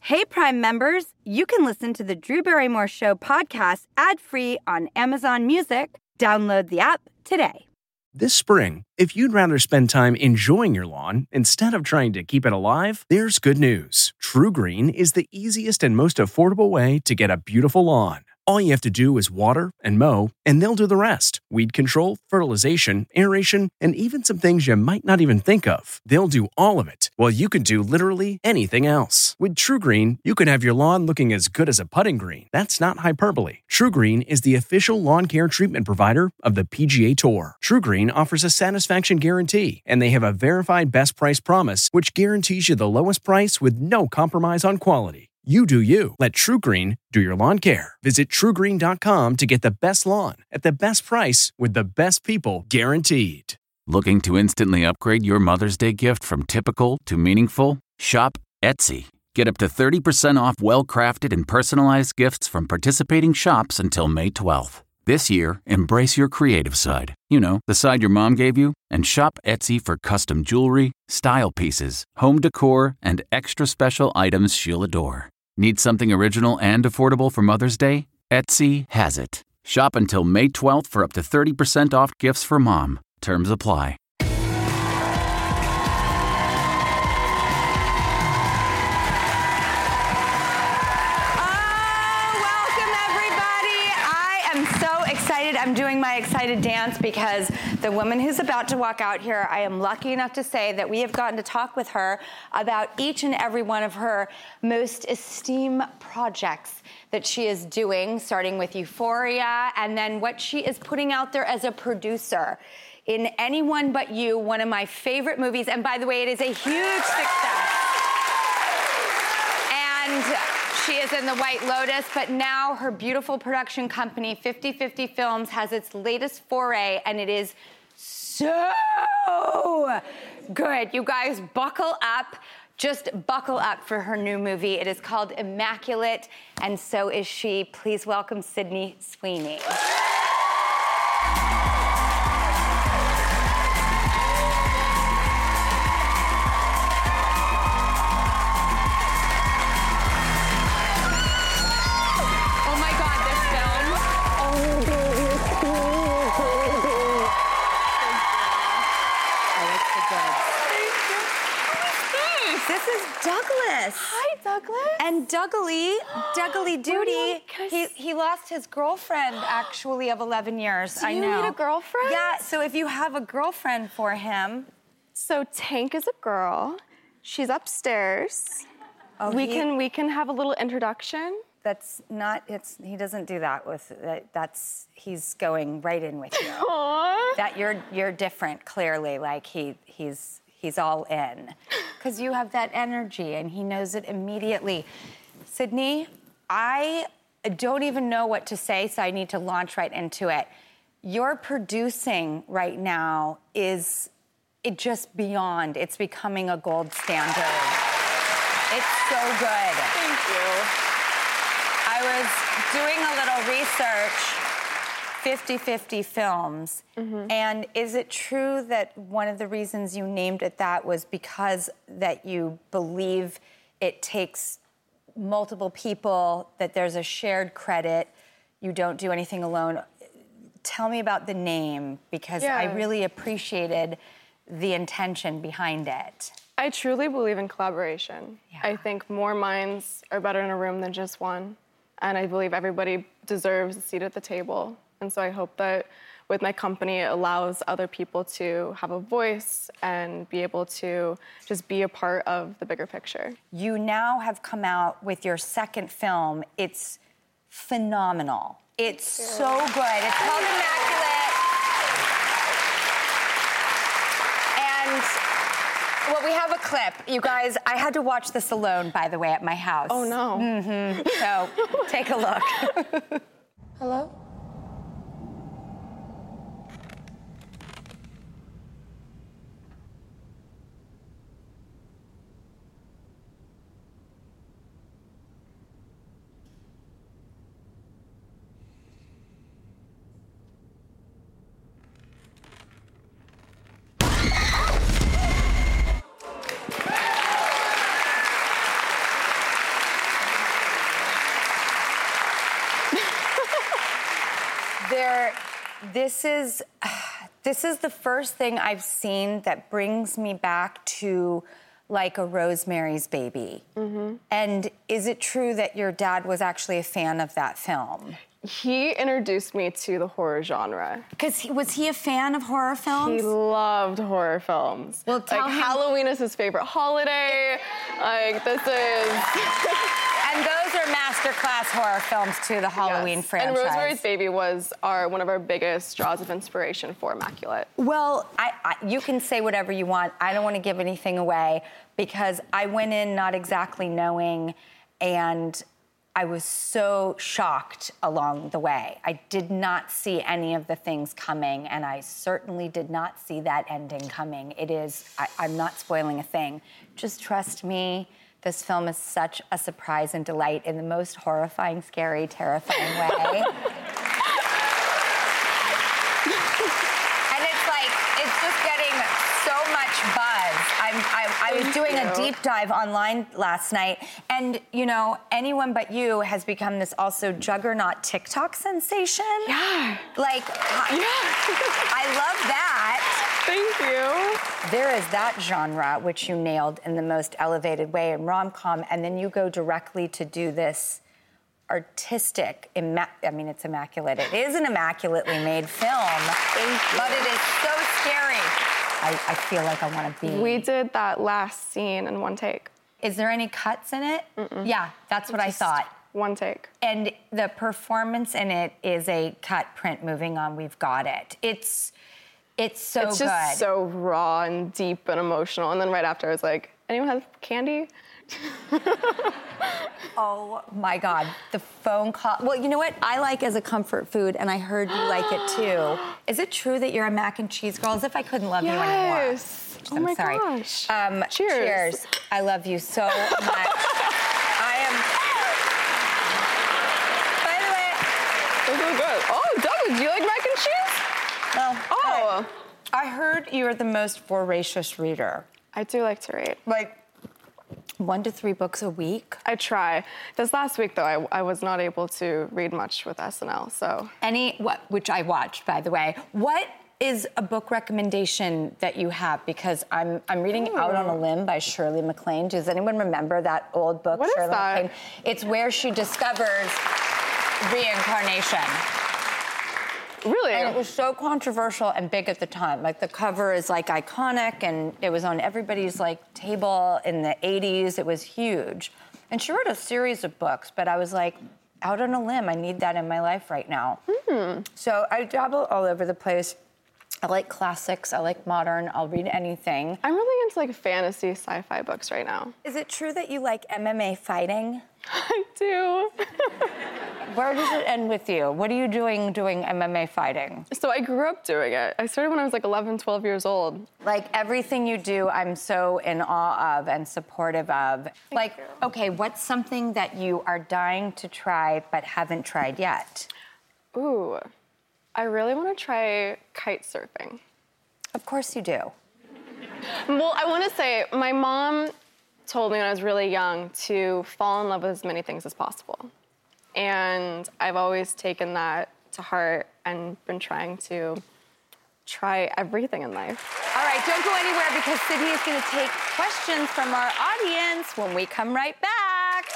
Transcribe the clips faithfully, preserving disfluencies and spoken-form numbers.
Hey, Prime members, you can listen to the Drew Barrymore Show podcast ad-free on Amazon Music. Download the app today. This spring, if you'd rather spend time enjoying your lawn instead of trying to keep it alive, there's good news. True Green is the easiest and most affordable way to get a beautiful lawn. All you have to do is water and mow, and they'll do the rest. Weed control, fertilization, aeration, and even some things you might not even think of. They'll do all of it, while you can do literally anything else. With True Green, you can have your lawn looking as good as a putting green. That's not hyperbole. True Green is the official lawn care treatment provider of the P G A Tour. True Green offers a satisfaction guarantee, and they have a verified best price promise, which guarantees you the lowest price with no compromise on quality. You do you. Let True Green do your lawn care. Visit true green dot com to get the best lawn at the best price with the best people guaranteed. Looking to instantly upgrade your Mother's Day gift from typical to meaningful? Shop Etsy. Get up to thirty percent off well-crafted and personalized gifts from participating shops until May twelfth. This year, embrace your creative side. You know, the side your mom gave you. And shop Etsy for custom jewelry, style pieces, home decor, and extra special items she'll adore. Need something original and affordable for Mother's Day? Etsy has it. Shop until May twelfth for up to thirty percent off gifts for mom. Terms apply. I'm doing my excited dance because the woman who's about to walk out here, I am lucky enough to say that we have gotten to talk with her about each and every one of her most esteemed projects that she is doing, starting with Euphoria, and then what she is putting out there as a producer in Anyone But You, one of my favorite movies. And by the way, it is a huge success. And she is in The White Lotus, but now her beautiful production company, fifty fifty Films, has its latest foray, and it is so good. You guys, buckle up. Just buckle up for her new movie. It is called Immaculate, and so is she. Please welcome Sydney Sweeney. Douglas. Hi, Douglas. And Dougally, Dougally Duty, he, he lost his girlfriend, actually, of eleven years. Do I you know. need a girlfriend? Yeah, so if you have a girlfriend for him. So Tank is a girl. She's upstairs. Oh, we he, can we can have a little introduction. That's not, it's, he doesn't do that with, that, that's, he's going right in with you. Aww. That you're, you're different, clearly, like he, he's, He's all in, because you have that energy, and he knows it immediately. Sydney, I don't even know what to say, so I need to launch right into it. Your producing right now is it just beyond. It's becoming a gold standard. It's so good. Thank you. I was doing a little research. fifty fifty Films. Mm-hmm. And is it true that one of the reasons you named it that was because that you believe it takes multiple people, that there's a shared credit, you don't do anything alone? Tell me about the name, because yeah. I really appreciated the intention behind it. I truly believe in collaboration. Yeah. I think more minds are better in a room than just one. And I believe everybody deserves a seat at the table. And so I hope that with my company, it allows other people to have a voice and be able to just be a part of the bigger picture. You now have come out with your second film. It's phenomenal. It's so good. It's called Immaculate. And, well, we have a clip. You guys, I had to watch this alone, by the way, at my house. Oh, no. Mm-hmm. So take a look. Hello? There, this is, this is the first thing I've seen that brings me back to like a Rosemary's Baby. Mm-hmm. And is it true that your dad was actually a fan of that film? He introduced me to the horror genre. Because he, was he a fan of horror films? He loved horror films. Well, tell like him... Halloween is his favorite holiday. Like this is. And those are masterclass horror films too. The Halloween yes. franchise. And Rosemary's Baby was our one of our biggest draws of inspiration for Immaculate. Well, I, I, you can say whatever you want. I don't want to give anything away because I went in not exactly knowing, and I was so shocked along the way. I did not see any of the things coming, and I certainly did not see that ending coming. It is, I, I'm not spoiling a thing. Just trust me, this film is such a surprise and delight in the most horrifying, scary, terrifying way. And it's like, it's just getting so much buzz. I'm, I, I was doing a deep dive online last night, and you know, Anyone But You has become this also juggernaut TikTok sensation. Yeah. Like, I, yeah. I love that. Thank you. There is that genre, which you nailed in the most elevated way in rom-com, and then you go directly to do this artistic, imma- I mean, it's immaculate. It is an immaculately made film, but it is so scary. I, I feel like I want to be. We did that last scene in one take. Is there any cuts in it? Mm-mm. Yeah, that's what Just I thought. One take. And the performance in it is a cut print. Moving on, we've got it. It's it's so good. It's just good. so raw and deep and emotional. And then right after, I was like, anyone have candy? Oh my God, the phone call. Well, you know what I like as a comfort food, and I heard you like it too. Is it true that you're a mac and cheese girl? As if I couldn't love yes. you anymore. Yes. Oh I'm my sorry. gosh. Um, cheers. Cheers. I love you so much. I am. By the way, this is good. Oh, Doug, do you like mac and cheese? Well, oh. I, I heard you're the most voracious reader. I do like to read. Like. One to three books a week? I try. This last week, though, I, I was not able to read much with S N L, so. Any, what, which I watched, by the way. What is a book recommendation that you have? Because I'm I'm reading Ooh. Out on a Limb by Shirley MacLaine. Does anyone remember that old book, what Shirley is that? MacLaine? It's where she discovers reincarnation. Really? And it was so controversial and big at the time. Like, the cover is, like, iconic, and it was on everybody's, like, table in the eighties. It was huge. And she wrote a series of books, but I was like, out on a limb, I need that in my life right now. Mm. So I dabble all over the place. I like classics. I like modern. I'll read anything. I'm really into, like, fantasy sci-fi books right now. Is it true that you like M M A fighting? I do. Where does it end with you? What are you doing doing M M A fighting? So I grew up doing it. I started when I was like eleven, twelve years old. Like, everything you do, I'm so in awe of and supportive of. Thank like, you. Okay, what's something that you are dying to try but haven't tried yet? Ooh, I really want to try kite surfing. Of course you do. Well, I want to say, my mom told me when I was really young to fall in love with as many things as possible. And I've always taken that to heart and been trying to try everything in life. All right, don't go anywhere because Sydney is going to take questions from our audience when we come right back.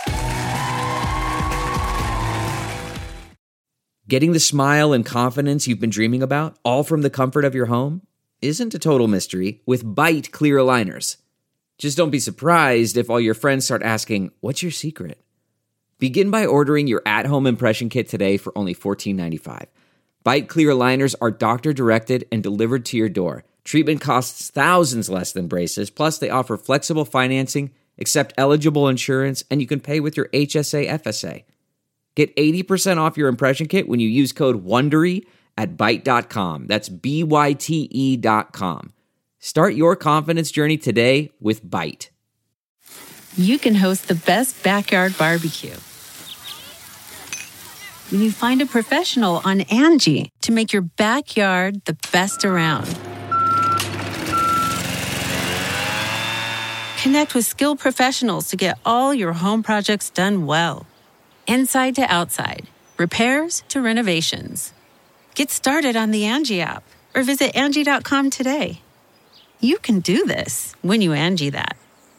Getting the smile and confidence you've been dreaming about, all from the comfort of your home, isn't a total mystery with Byte clear aligners. Just don't be surprised if all your friends start asking, what's your secret? Begin by ordering your at-home impression kit today for only fourteen ninety-five. Byte clear aligners are doctor-directed and delivered to your door. Treatment costs thousands less than braces, plus they offer flexible financing, accept eligible insurance, and you can pay with your H S A F S A. Get eighty percent off your impression kit when you use code WONDERY at byte dot com. That's B Y T E dot com. Start your confidence journey today with Byte. You can host the best backyard barbecue when you find a professional on Angie to make your backyard the best around. Connect with skilled professionals to get all your home projects done well. Inside to outside, repairs to renovations. Get started on the Angie app or visit Angie dot com today. You can do this when you Angie that.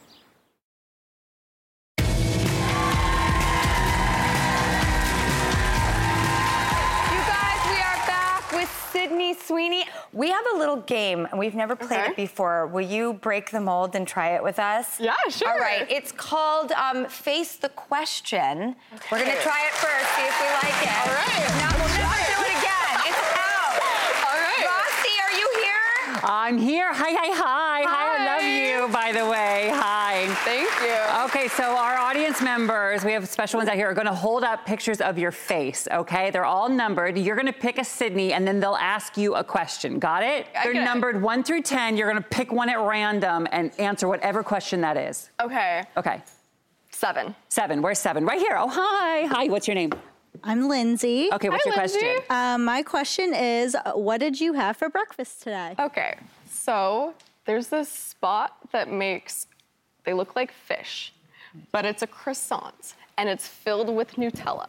Sydney Sweeney. We have a little game, and we've never played okay. it before. Will you break the mold and try it with us? Yeah, sure. All right. It's called um, Face the Question. Okay. We're going to try it first, see if we like it. All right. Now, we'll never do it again. It's out. All right. Rossi, are you here? I'm here. Hi, hi, hi. Hi, hi I love you, by the way. Hi. Thank you. Okay, so our audience members, we have special ones out here, are going to hold up pictures of your face, okay? They're all numbered. You're going to pick a Sydney, and then they'll ask you a question. Got it? Okay. They're numbered one through ten. You're going to pick one at random and answer whatever question that is. Okay. Okay. Seven. Seven. Where's seven? Right here. Oh, hi. Hi, what's your name? I'm Lindsay. Okay, what's Hi, your Lindsay. question? Um, my question is, what did you have for breakfast today? Okay, so there's this spot that makes, they look like fish, but it's a croissant, and it's filled with Nutella.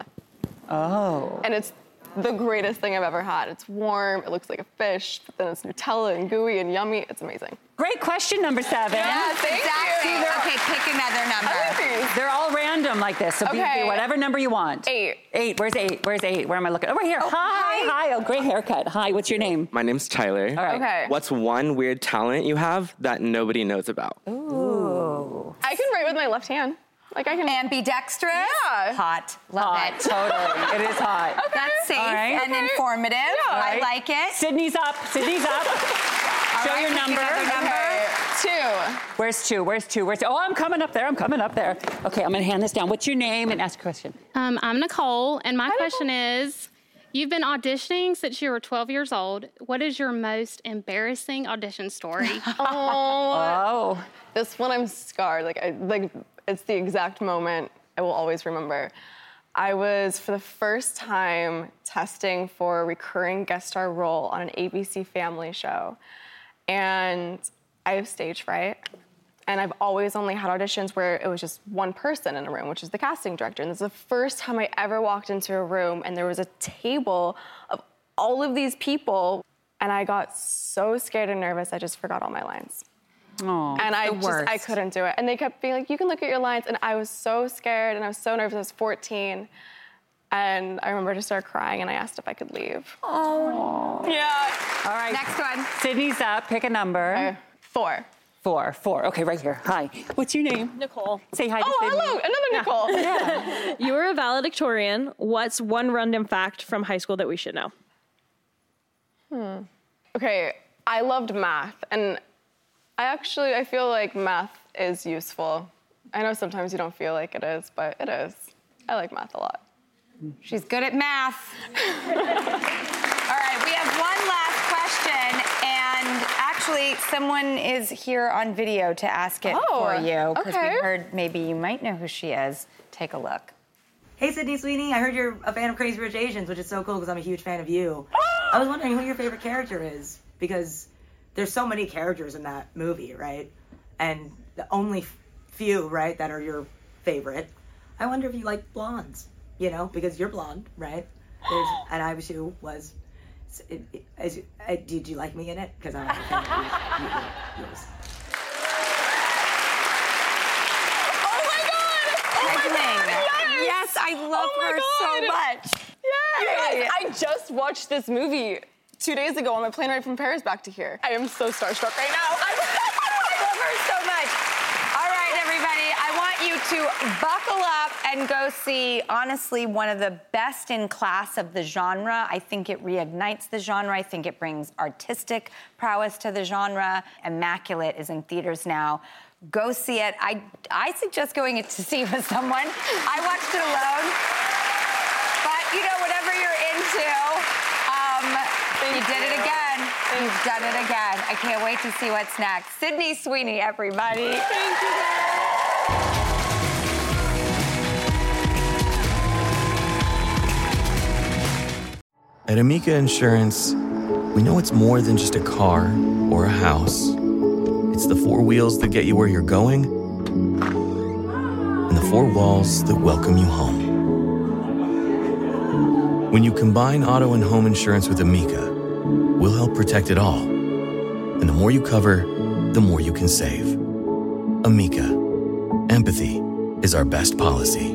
Oh. And it's the greatest thing I've ever had. It's warm, it looks like a fish, but then it's Nutella and gooey and yummy. It's amazing. Great question, number seven. Yeah, thank exactly. you. Okay, pick another number. They're all random like this, so Okay. be whatever number you want. Eight. Eight. Where's eight? Where's eight? Where am I looking? Over here. Oh, hi. hi. Hi. Oh, great haircut. Hi. What's your name? My name's Tyler. All right. Okay. What's one weird talent you have that nobody knows about? Ooh. I can write with my left hand. Like I can. Ambidextrous? Yeah. Hot. Love Hot. it. Totally. It is hot. Okay. That's safe All right. and Okay. informative. Yeah. I Right. like it. Sydney's up. Sydney's up. Show right, your pick number. another number. Okay. Two. Where's two? Where's two? Where's two? Oh, I'm coming up there. I'm coming up there. Okay, I'm gonna hand this down. What's your name and ask a question? Um, I'm Nicole, and my question is, you've been auditioning since you were twelve years old. What is your most embarrassing audition story? Oh. Oh. This one I'm scarred. Like I like it's the exact moment I will always remember. I was for the first time testing for a recurring guest star role on an A B C family show. And I have stage fright. And I've always only had auditions where it was just one person in a room, which is the casting director. And this is the first time I ever walked into a room and there was a table of all of these people. And I got so scared and nervous, I just forgot all my lines. Oh. And I the just, worst. I couldn't do it. And they kept being like, you can look at your lines. And I was so scared and I was so nervous. I was fourteen. And I remember I just started crying and I asked if I could leave. Oh. Yeah. All right. Next one. Sydney's up. Pick a number. Uh, four. Four. Four. Okay, right here. Hi. What's your name? Nicole. Say hi to Oh, Sydney. hello, another Nicole. Yeah. You were a valedictorian. What's one random fact from high school that we should know? Hmm. Okay, I loved math, and I actually, I feel like math is useful. I know sometimes you don't feel like it is, but it is. I like math a lot. She's good at math. All right, we have one last question, and actually, someone is here on video to ask it Oh, for you, because okay. we heard maybe you might know who she is. Take a look. Hey, Sydney Sweeney, I heard you're a fan of Crazy Rich Asians, which is so cool because I'm a huge fan of you. I was wondering who your favorite character is, because there's so many characters in that movie, right? And the only few, right, that are your favorite. I wonder if you like blondes, you know, because you're blonde, right? There's, and I was who was. It, it, as, uh, did you like me in it? Because I'm a fan of you, you, yours. Oh my God! Oh my God! Yes! Yes, I love Oh my her God. so much. You guys, I just watched this movie two days ago on my plane ride from Paris back to here. I am so starstruck right now. I love her so much. All right, everybody, I want you to buckle up and go see, honestly, one of the best in class of the genre. I think it reignites the genre. I think it brings artistic prowess to the genre. Immaculate is in theaters now. Go see it. I, I suggest going to see it with someone. I watched it alone. But, you know, whatever you're into, um, you did it again. You've done it again. I can't wait to see what's next. Sydney Sweeney, everybody. Thank you, guys. At Amica Insurance, we know it's more than just a car or a house. It's the four wheels that get you where you're going and the four walls that welcome you home. When you combine auto and home insurance with Amica, we'll help protect it all. And the more you cover, the more you can save. Amica. Empathy is our best policy.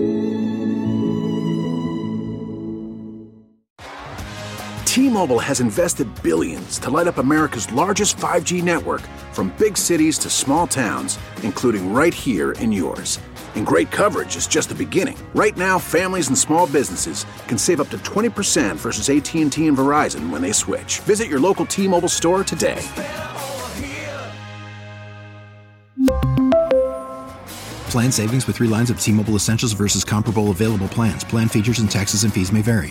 T-Mobile has invested billions to light up America's largest five G network, from big cities to small towns, including right here in yours. And great coverage is just the beginning. Right now, families and small businesses can save up to twenty percent versus A T and T and Verizon when they switch. Visit your local T-Mobile store today. Plan savings with three lines of T-Mobile Essentials versus comparable available plans. Plan features and taxes and fees may vary.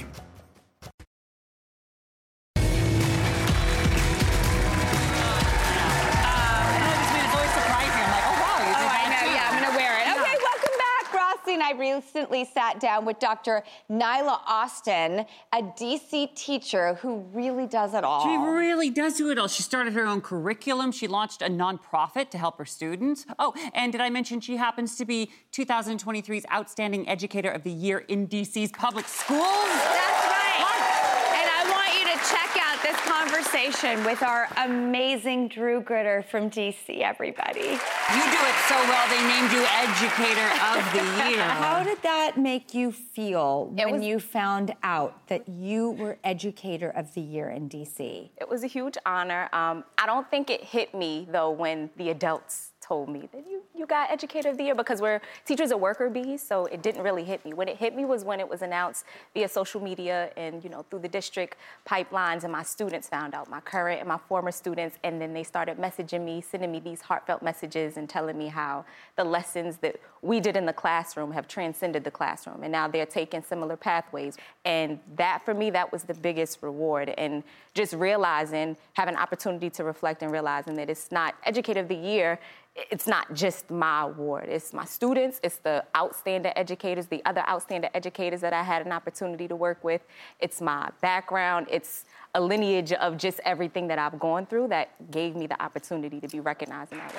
I recently sat down with Doctor Nyla Austin, a D C teacher who really does it all. She really does do it all. She started her own curriculum. She launched a nonprofit to help her students. Oh, and did I mention she happens to be twenty twenty-three's Outstanding Educator of the Year in D C's public schools? That's right. What? And I want you to check out this conversation with our amazing Drew Gritter from D C, everybody. You do it so well, they named you Educator of the Year. How did that make you feel It when was- you found out that you were Educator of the Year in D C? It was a huge honor. Um, I don't think it hit me, though, when the adults told me that you, you got Educator of the Year, because we're teachers are worker bees, so it didn't really hit me. When it hit me was when it was announced via social media and, you know, through the district pipelines, and my students found out, my current and my former students, and then they started messaging me, sending me these heartfelt messages and telling me how the lessons that we did in the classroom have transcended the classroom, and now they're taking similar pathways. And that, for me, that was the biggest reward. And just realizing, having an opportunity to reflect and realizing that it's not Educator of the Year, it's not just my award. It's my students, it's the outstanding educators, the other outstanding educators that I had an opportunity to work with. It's my background, it's a lineage of just everything that I've gone through that gave me the opportunity to be recognized in that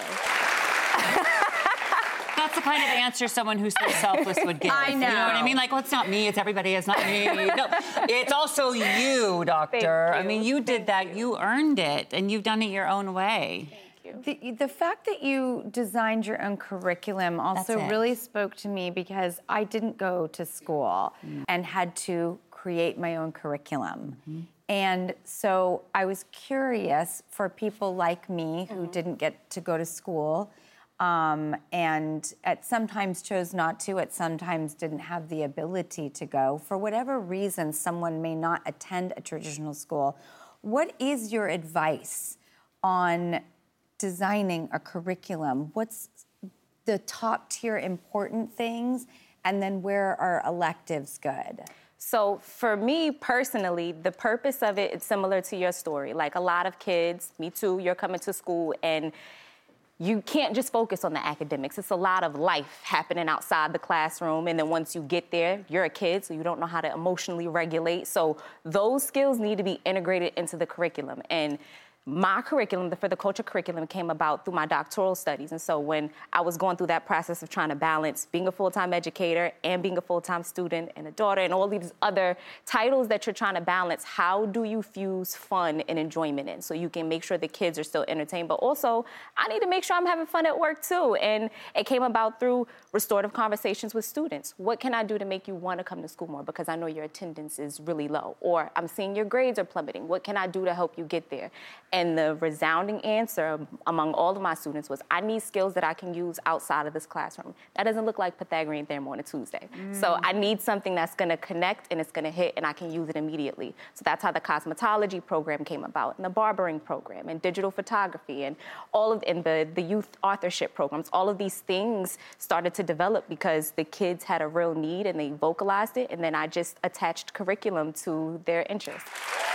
way. That's the kind of answer someone who's so selfless would give. I know. You know what I mean? Like, well, it's not me, it's everybody, it's not me. No, it's also you, doctor. I mean, you did that, you earned it, and you've done it your own way. The, the fact that you designed your own curriculum also That's it. really spoke to me, because I didn't go to school mm. and had to create my own curriculum. Mm-hmm. And so I was curious for people like me who mm-hmm. didn't get to go to school um, and at sometimes chose not to, at sometimes didn't have the ability to go. For whatever reason, someone may not attend a traditional school. What is your advice on designing a curriculum? What's the top tier important things, and then where are electives good? So for me personally, the purpose of it is similar to your story. Like a lot of kids, me too, you're coming to school and you can't just focus on the academics. It's a lot of life happening outside the classroom. And then once you get there, you're a kid, so you don't know how to emotionally regulate. So those skills need to be integrated into the curriculum. And my curriculum, the For the Culture curriculum, came about through my doctoral studies. And so when I was going through that process of trying to balance being a full-time educator and being a full-time student and a daughter and all these other titles that you're trying to balance, how do you fuse fun and enjoyment in so you can make sure the kids are still entertained? But also, I need to make sure I'm having fun at work too. And it came about through restorative conversations with students. What can I do to make you want to come to school more? Because I know your attendance is really low. Or I'm seeing your grades are plummeting. What can I do to help you get there? And the resounding answer among all of my students was, I need skills that I can use outside of this classroom. That doesn't look like Pythagorean theorem on a Tuesday. Mm. So I need something that's going to connect and it's going to hit and I can use it immediately. So that's how the cosmetology program came about, and the barbering program, and digital photography, and all of and the, the youth authorship programs. All of these things started to develop because the kids had a real need and they vocalized it, and then I just attached curriculum to their interests.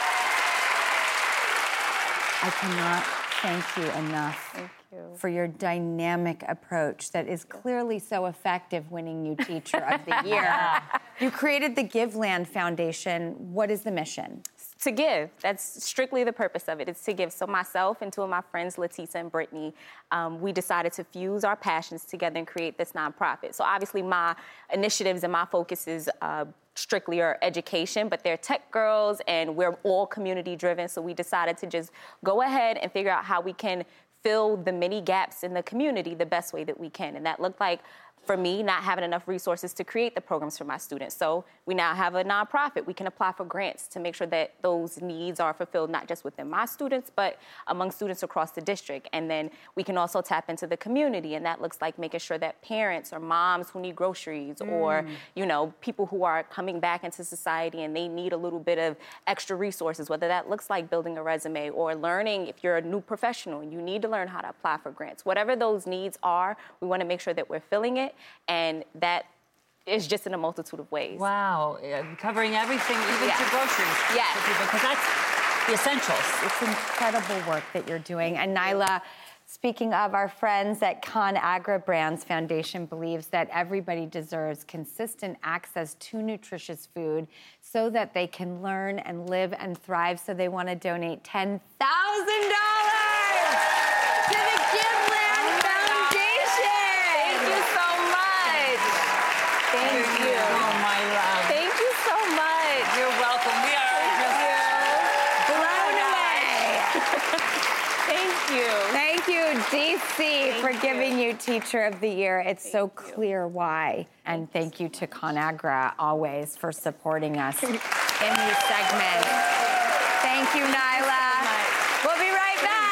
I cannot thank you enough thank you. for your dynamic approach that is clearly so effective, winning you Teacher of the Year. You created the Give Land Foundation. What is the mission? To give. That's strictly the purpose of it. It's to give. So myself and two of my friends, Letisa and Brittany, um, we decided to fuse our passions together and create this nonprofit. So obviously my initiatives and my focus is uh, strictly are education, but they're tech girls and we're all community driven. So we decided to just go ahead and figure out how we can fill the many gaps in the community the best way that we can. And that looked like, for me, not having enough resources to create the programs for my students. So we now have a nonprofit. We can apply for grants to make sure that those needs are fulfilled, not just within my students, but among students across the district. And then we can also tap into the community, and that looks like making sure that parents or moms who need groceries mm. or, you know, people who are coming back into society and they need a little bit of extra resources, whether that looks like building a resume or learning if you're a new professional and you need to learn how to apply for grants. Whatever those needs are, we want to make sure that we're filling it. And that is just in a multitude of ways. Wow, covering everything, even yes. to groceries. Yes. For people, because that's the essentials. It's incredible work that you're doing. And Nyla, speaking of our friends at ConAgra Brands Foundation, believes that everybody deserves consistent access to nutritious food so that they can learn and live and thrive. So they want to donate ten thousand dollars to the Giveland Foundation. Thank you so much. Thank you. Oh, my love. Thank you so much. You're welcome. We are just blown away. Thank you. Thank you, D C, Thank for you. giving you Teacher of the Year. It's Thank so you. clear why. And thank you to ConAgra always for supporting us in these segments. Thank you, Nyla. We'll be right back.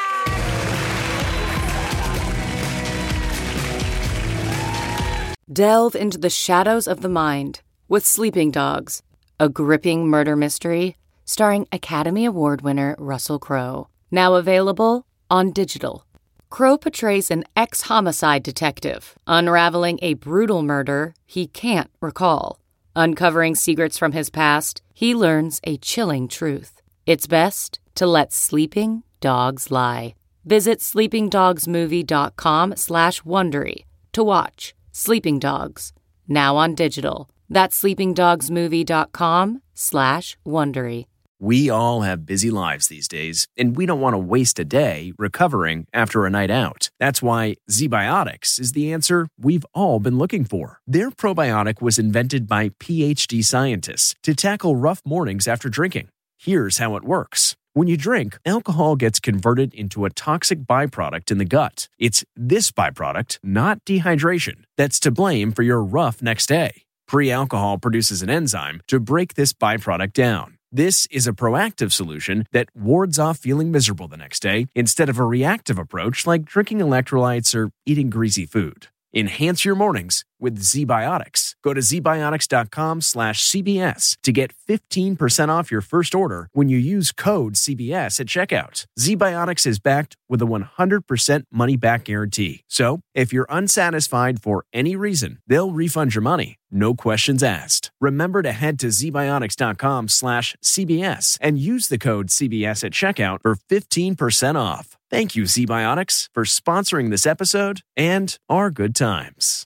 Delve into the shadows of the mind with Sleeping Dogs, a gripping murder mystery starring Academy Award winner Russell Crowe. Now available on digital. Crowe portrays an ex-homicide detective unraveling a brutal murder he can't recall. Uncovering secrets from his past, he learns a chilling truth. It's best to let sleeping dogs lie. Visit sleeping dogs movie dot com slash Wondery to watch Sleeping Dogs, now on digital. That's sleeping dogs movie dot com slash Wondery. We all have busy lives these days, and we don't want to waste a day recovering after a night out. That's why ZBiotics is the answer we've all been looking for. Their probiotic was invented by PhD scientists to tackle rough mornings after drinking. Here's how it works. When you drink, alcohol gets converted into a toxic byproduct in the gut. It's this byproduct, not dehydration, that's to blame for your rough next day. Pre-alcohol produces an enzyme to break this byproduct down. This is a proactive solution that wards off feeling miserable the next day instead of a reactive approach like drinking electrolytes or eating greasy food. Enhance your mornings with ZBiotics. Go to zbiotics dot com slash C B S to get fifteen percent off your first order when you use code C B S at checkout. ZBiotics is backed with a one hundred percent money-back guarantee. So, if you're unsatisfied for any reason, they'll refund your money. No questions asked. Remember to head to zbiotics dot com slash C B S and use the code C B S at checkout for fifteen percent off. Thank you, ZBiotics, for sponsoring this episode and our good times.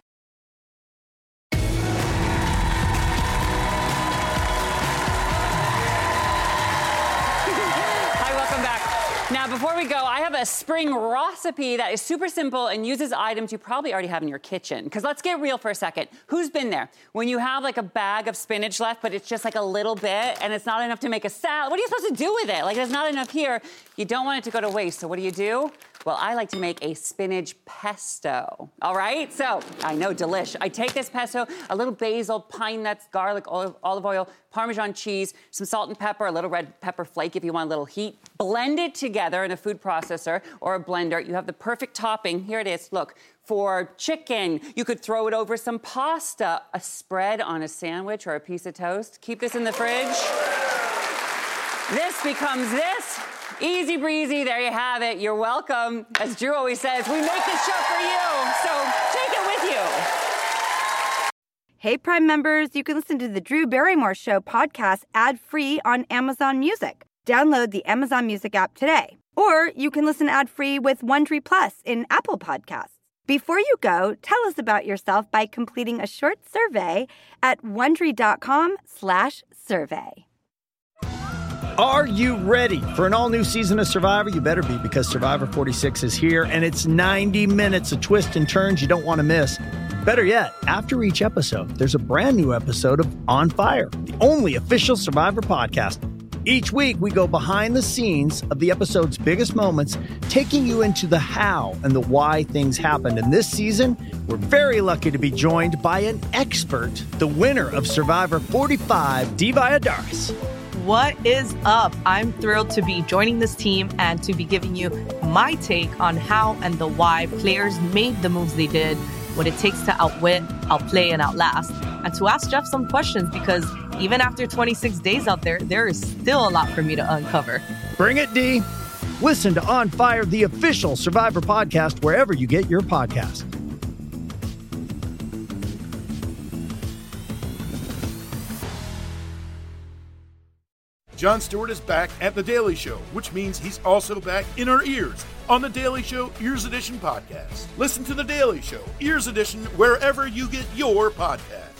Now, before we go, I have a spring recipe that is super simple and uses items you probably already have in your kitchen. Because let's get real for a second. Who's been there? When you have like a bag of spinach left, but it's just like a little bit and it's not enough to make a salad. What are you supposed to do with it? Like, there's not enough here. You don't want it to go to waste. So what do you do? Well, I like to make a spinach pesto. All right? So, I know, delish. I take this pesto, a little basil, pine nuts, garlic, olive, olive oil, Parmesan cheese, some salt and pepper, a little red pepper flake if you want a little heat. Blend it together in a food processor or a blender. You have the perfect topping. Here it is. Look, for chicken, you could throw it over some pasta, a spread on a sandwich or a piece of toast. Keep this in the fridge. This becomes this. Easy breezy, there you have it. You're welcome. As Drew always says, we make this show for you, so take it with you. Hey, Prime members, you can listen to the Drew Barrymore Show podcast ad-free on Amazon Music. Download the Amazon Music app today. Or you can listen ad-free with Wondery Plus in Apple Podcasts. Before you go, tell us about yourself by completing a short survey at Wondery dot com slash survey. Are you ready for an all-new season of Survivor? You better be, because Survivor forty-six is here, and it's ninety minutes of twists and turns you don't want to miss. Better yet, after each episode, there's a brand new episode of On Fire, the only official Survivor podcast. Each week, we go behind the scenes of the episode's biggest moments, taking you into the how and the why things happened. And this season, we're very lucky to be joined by an expert, the winner of Survivor forty-five, Dee Valladares. What is up? I'm thrilled to be joining this team and to be giving you my take on how and the why players made the moves they did, what it takes to outwit, outplay, and outlast, and to ask Jeff some questions because even after twenty-six days out there, there is still a lot for me to uncover. Bring it, D. Listen to On Fire, the official Survivor podcast, wherever you get your podcast. Jon Stewart is back at The Daily Show, which means he's also back in our ears on The Daily Show Ears Edition podcast. Listen to The Daily Show Ears Edition wherever you get your podcast.